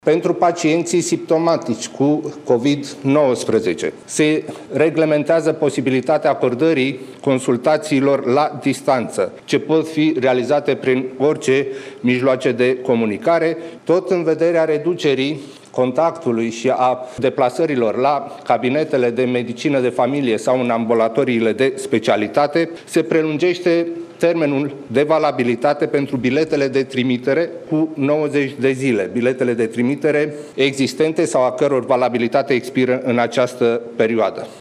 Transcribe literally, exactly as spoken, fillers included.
Pentru pacienții simptomatici cu COVID nouăsprezece se reglementează posibilitatea acordării consultațiilor la distanță, ce pot fi realizate prin orice mijloace de comunicare, tot în vederea reducerii contactului și a deplasărilor la cabinetele de medicină de familie sau în ambulatoriile de specialitate. Se prelungește termenul de valabilitate pentru biletele de trimitere cu nouăzeci de zile, biletele de trimitere existente sau a căror valabilitate expiră în această perioadă.